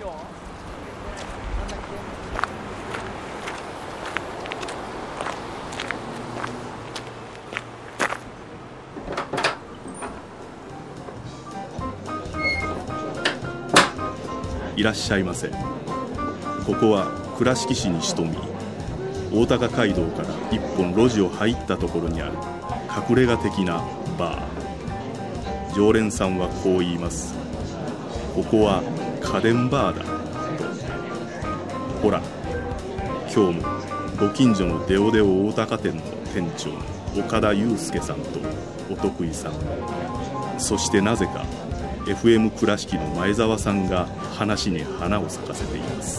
いらっしゃいませ。ここは倉敷市に潜み、大高街道から一本路地を入ったところにある隠れ家的なバー。常連さんはこう言います。ここは家電バーだと。ほら、今日もご近所のデオデオ大高店の店長岡田祐介さんとお得意さん、そしてなぜかFM 倉敷の前澤さんが話に花を咲かせています。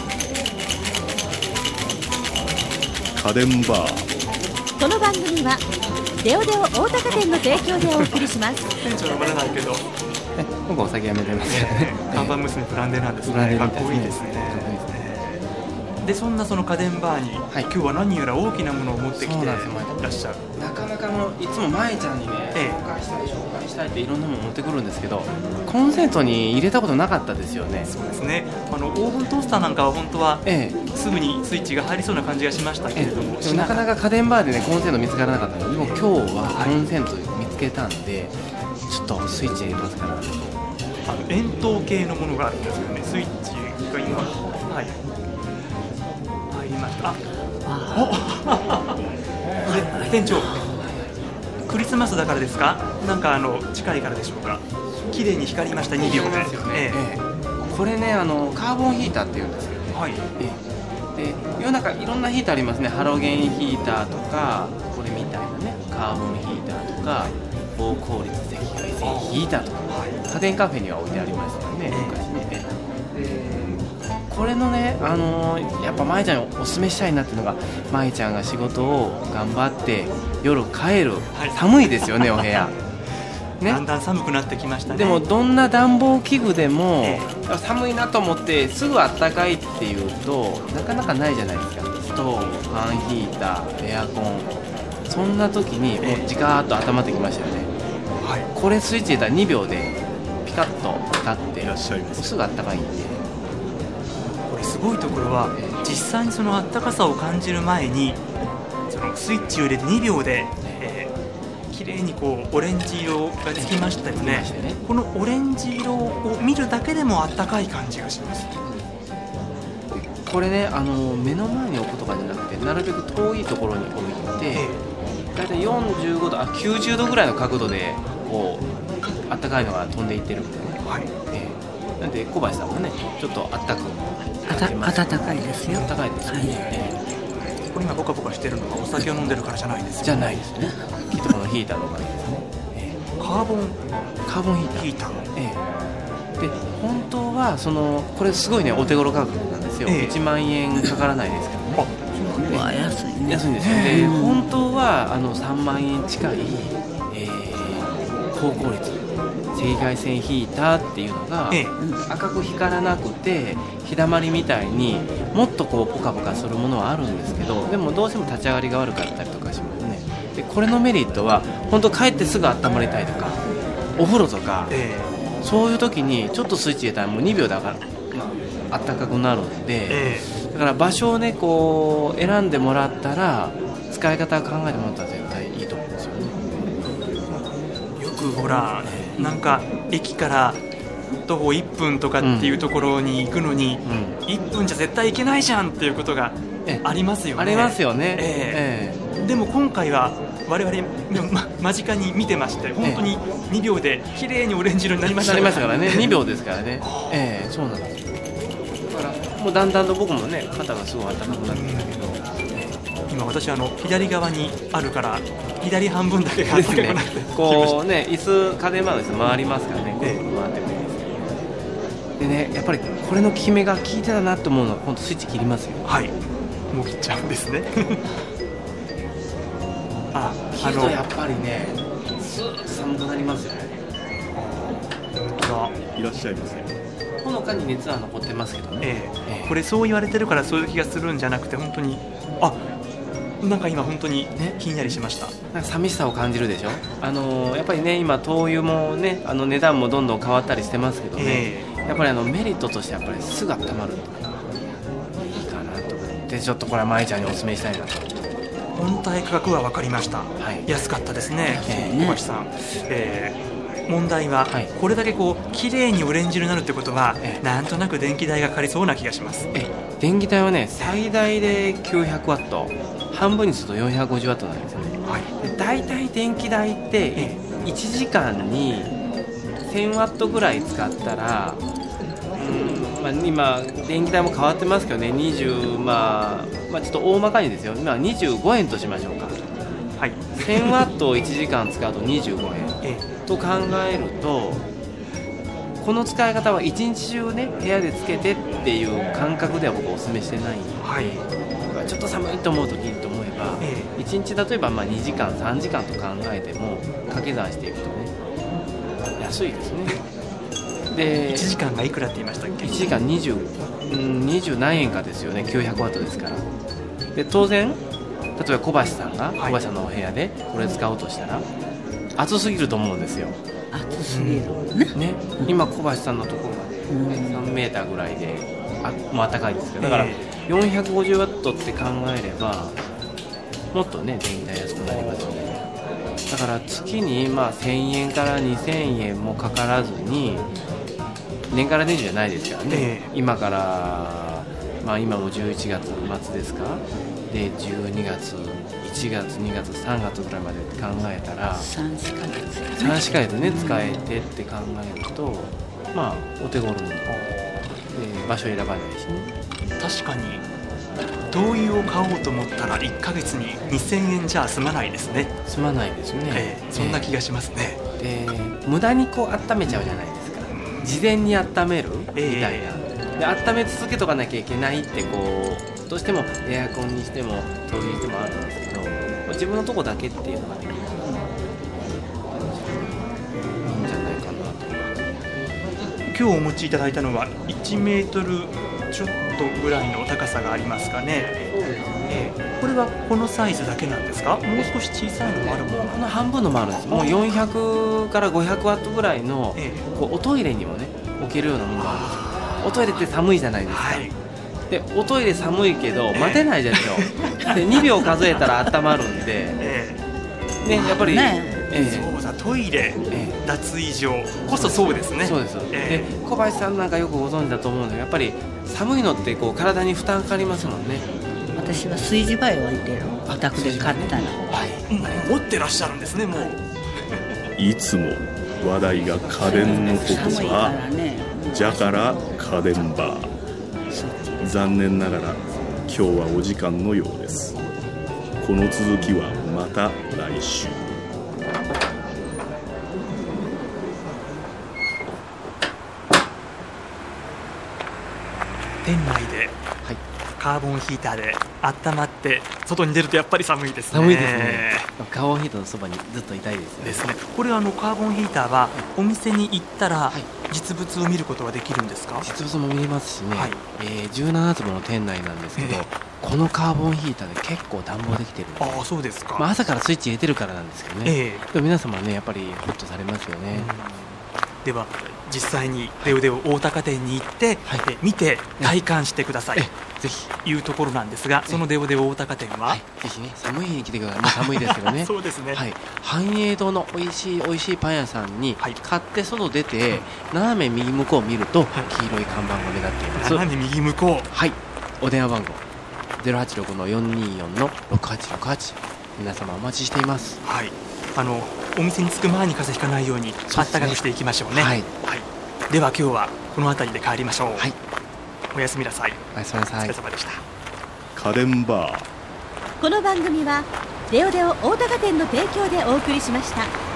家電バー。 この番組はデオデオ大高店の提供でお送りします。 店長呼ばれないけど僕お酒やめてますね。 看板娘ブランデーなんですね。かっこいいですね。でそんなその家電バーに、今日は何やら大きなものを持ってきていらっしゃる。 なかなかいつも舞ちゃんにね、紹介したいっていろんなもの持ってくるんですけど、コンセントに入れたことなかったですよね。 そうですね。オーブントースターなんかは本当は、すぐにスイッチが入りそうな感じがしましたけれども、 なかなか家電バーでねコンセント見つからなかったので、でも今日はコンセント見つけたんで、ちょっとスイッチ入れますから。 円筒形のものがあるんですけどね、スイッチが今入りました。店長、クリスマスだからですか？なんか近いからでしょうか？綺麗に光りました。2秒ですよね。 これねカーボンヒーターっていうんですけどね。で世の中いろんなヒーターありますね。ハロゲンヒーターとか、これみたいなねカーボンヒーターとか、高効率赤外線ヒーターとか、家電カフェには置いてありましたよね、昔ね。これのね、やっぱ舞ちゃんにおすすめしたいなっていうのが、舞ちゃんが仕事を頑張って夜帰る、寒いですよねお部屋ね、 だんだん寒くなってきましたね。 でもどんな暖房器具でも、寒いなと思ってすぐあったかいっていうとなかなかないじゃないですか。ストーブ、ファンヒーター、エアコン、そんな時にもうじかーっと温まってきましたよね。これスイッチ入れたら2秒でピカッと光ってすぐあったかいんで、 これすごいところは、実際にそのあったかさを感じる前にそのスイッチを入れて2秒で、綺麗にこうオレンジ色がつきましたよね。このオレンジ色を見るだけでもあったかい感じがします。 これね目の前に置くとかじゃなくて、なるべく遠いところに置いて、だいたい45度90度ぐらいの角度でこうあったかいのが飛んでいってるんでね。なんで小林さんもねちょっとあったかく暖かいですよ。 暖かいですよね。 これ今ポカポカしてるのはお酒を飲んでるからじゃないですよ。 じゃないですね。きっとこのヒーターのおかげですね。 カーボンヒーター。 で本当はこれすごいねお手頃価格なんですよ。1万円かからないですけどね。 安いね。 安いんですよ。で本当は3万円近い、高効率赤外線ヒーターっていうのが、赤く光らなくて日だまりみたいにもっとこうポカポカするものはあるんですけど、でもどうしても立ち上がりが悪かったりとかしますね。でこれのメリットは本当帰ってすぐ温まりたいとか、お風呂とか、そういう時にちょっとスイッチ入れたらもう2秒だから、あったかくなるんで、だから場所をねこう選んでもらったら使い方を考えてもらったら絶対いいと思うんですよね。 よくほらなんか駅から徒歩1分とかっていうところに行くのに、1分じゃ絶対行けないじゃんっていうことがありますよね。 ありますよね。 でも今回は我々間近に見てまして、本当に2秒で綺麗にオレンジ色になりましたからね。2秒ですからね。そうなんですよ。だからもうだんだんと僕もね肩がすごい温かくなってきたけど、 今私左側にあるから左半分だけが温かくなってこうね椅子家電バーの椅子回りますからね、回ってもいいですけど、でねやっぱりこれの効き目が効いてたなと思うのは本当スイッチ切りますよ。 もう切っちゃうんですね。 切るとやっぱりねスーッと寒くなりますよね。 いらっしゃいませ。 ほのかに熱は残ってますけどね。 これそう言われてるからそういう気がするんじゃなくて、本当になんか今本当にひんやりしました、 なんか寂しさを感じるでしょ。やっぱりね今灯油もね値段もどんどん変わったりしてますけどね、やっぱりメリットとしてやっぱりすぐ温まるいいかなと思ってちょっとこれはまいちゃんにお勧めしたいなと。 本体価格は分かりました、安かったですね、小橋さん、問題は、これだけ綺麗にオレンジ色になるってことは、なんとなく電気代がかかりそうな気がします。 電気代はね最大で900ワット、半分にすると450ワットなんですよね、で大体電気代って1時間に1000ワットぐらい使ったら、今電気代も変わってますけどね、20、ちょっと大まかにですよ、今25円としましょうか、1000ワットを1時間使うと25円、と考えると、この使い方は一日中ね部屋でつけてっていう感覚では僕はお勧めしてないので、ちょっと寒いと思うときと思えば、1日例えば2時間3時間と考えても掛け算していくとね安いですね。で 1時間がいくらって言いましたっけ。 1時間20何円かですよね、900ワットですから。で当然例えば小橋さんが、小橋さんのお部屋でこれ使おうとしたら暑すぎると思うんですよ。 暑すぎるね。 今小橋さんのところが、3メーターぐらいでもう暖かいですけど、だから450ワットって考えればもっとね電気代安くなりますよね。だから月に1000円から2000円もかからずに、年から年中じゃないですからね、今から、今も11月末ですか、で12月1月2月3月ぐらいまで考えたら 3、4ヶ月ね使えてって考えると、お手頃に場所選ばないしね。 確かに灯油を買おうと思ったら1ヶ月に2000円じゃ済まないですね。 済まないですね、 そんな気がしますね。 で無駄に温めちゃうじゃないですか、事前に温めるみたいな、で温め続けとかなきゃいけないってどうしてもエアコンにしても灯油にしてもあるんですけど、自分のとこだけっていうのができるいいんじゃないかなと。 今日お持ちいただいたのは1メートルちょっとぐらいの高さがありますかね。これはこのサイズだけなんですか。もう少し小さいのもあるもの。 この半分のもあるんです。もう400から500ワットぐらいの、おトイレにもね置けるようなものがあるんですよ。おトイレって寒いじゃないですか、でおトイレ寒いけど待てないでしょ、で2秒数えたら温まるんで、やっぱり、 そうだトイレ、脱衣所こそそうですね。 そうです、で小林さんなんかよくご存知だと思うので、やっぱり寒いのって体に負担かかりますもんね。 私は炊事場へ置いてる、お宅で買ったら、 持ってらっしゃるんですね。もういつも話題が家電のことさ、じゃから家電バー。残念ながら今日はお時間のようです。この続きはまた来週。 店内でカーボンヒーターで温まって外に出るとやっぱり寒いですね。 寒いですね。カーボンヒーターのそばにずっといたいですね。 これカーボンヒーターはお店に行ったら実物を見ることができるんですか。 実物も見れますしね、17坪の店内なんですけど、このカーボンヒーターで結構暖房できてるんで、 そうですか。 朝からスイッチ入れてるからなんですけどね、でも皆様ねやっぱりホッとされますよね。 では実際にレオデオ大高店に行って、見て体感してください、ぜひいうところなんですが、そのレオデオ大高店は、 ぜひね寒い日に来てください。もう寒いですけどねそうですね、 繁栄堂の美味しいパン屋さんに買って外出て、斜め右向こうを見ると黄色い看板が目立っています。 斜め右向こう、 お電話番号 086-424-6868、皆様お待ちしています。 お店に着く前に風邪ひかないようにあったかくしていきましょうね。では今日はこの辺りで帰りましょう。おやすみなさい。 おやすみなさい。 お疲れ様でした。 家電バー。 この番組はレオデオ大高店の提供でお送りしました。